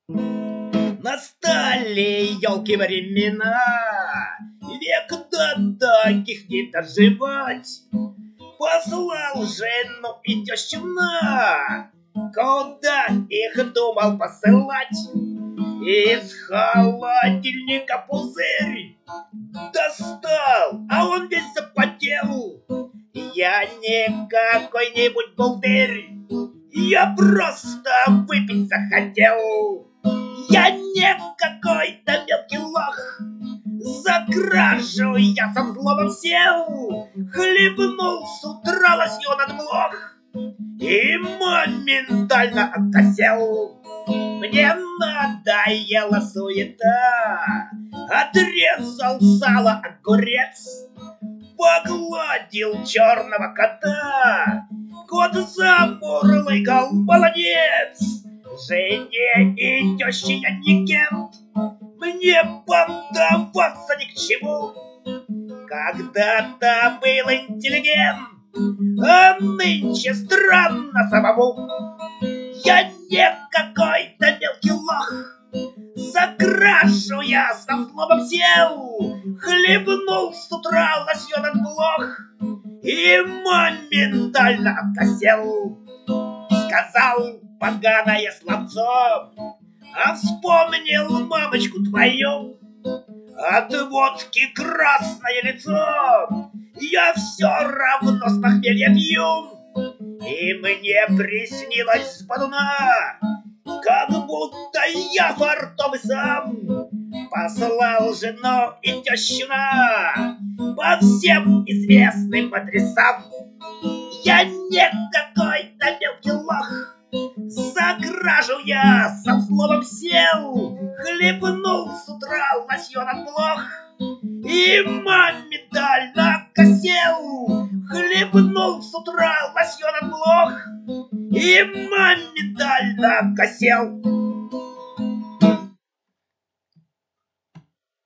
Настали елки времена, век до таких не доживать. Послал жену и тещу на, куда их думал посылать. Из холодильника пузырь достал, а он весь запотел. Я не какой-нибудь болдырь, я просто выпить захотел. Я не какой-то мелкий лох, за кражу я со взломом сел. Хлебнул с утра лосьон от блох и моментально окосел. Мне надоела суета, отрезал сало огурец, погладил черного кота, кот замурлыкал молодец. Жене и теще я никем, мне поддаваться ни к чему. Когда-то был интеллигент, а нынче странно самому. Я не какой-то мелкий лох, за кражу я со взломом сел. Хлебнул с утра лосьон от блох и моментально обкосел. Сказал поганое словцо, а вспомнил мамочку твою. От водки красное лицо, я все равно с похмелья пью. И мне приснилось с подуна, как будто я фартовый сам послал жену и тещу на по всем известным адресам. Я не какой-то мелкий лох, за кражу я со взломом сел. Хлебнул с утра лосьон от блох и моментально косел. Хлебнул с утра лосьон от блох и моментально косел.